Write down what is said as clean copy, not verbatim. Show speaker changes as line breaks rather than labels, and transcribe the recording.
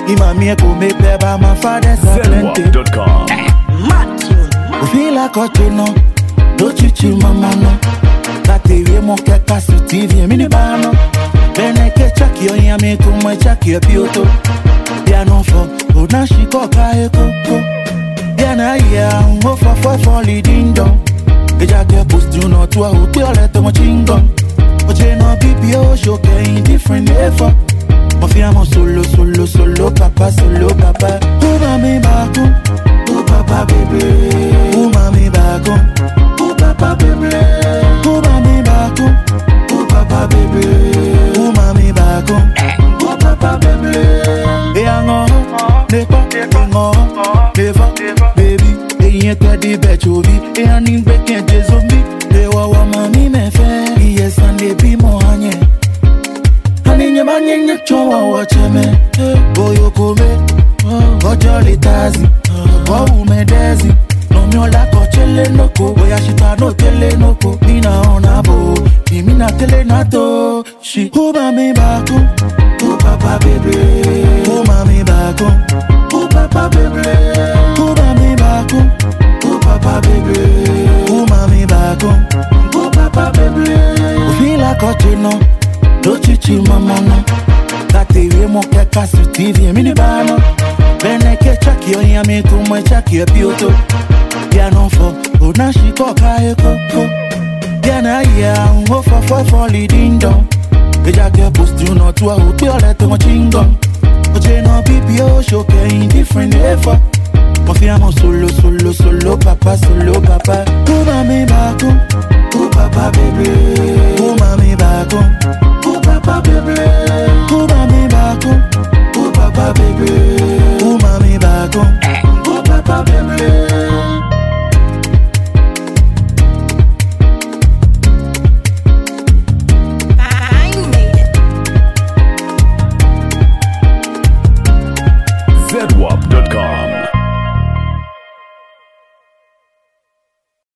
Imami eko me peba my father's plenty.
Matthew.
Feel like a no, don't you chill mama no. That TV mo keka su TV mini bano. Bene ke chaki on ya me to my chaki a pioto. Ya no for, oh na she koka e koko. Ya na ya, wo for leading down. Eja ke post you no to a hotel let mo chingong. Oje no BPO show ke different level. Mafia mo solo, papa. Oh mami bako, oh papa baby. Oh mami bako, oh papa baby. Oh mami bako, oh papa baby. Oh mami bako, oh papa baby. Eyango, nepa, never, baby. Eyin tedi bechobi, eyaning beken jezomi. Ewa mami me fe, iye Sunday bi mo anye. Ninye manye chowa wacheme boyo kome ojoli tazi umedezi no miola kochele noko boya shita no tele noko mina ona bo mina tele nato shi mami bako papa baby mami bako papa baby mami bako papa baby mami bako papa baby feel like a no. Don't you chill mama no. That TV mo keka su TV mini bano. Bene ke chaki on ya me to my chaki a pioto. Ya no for, oh na she koka e koko. Ya na ya, wo for leading down. Eja ke post you no to a hotel let mo chingong.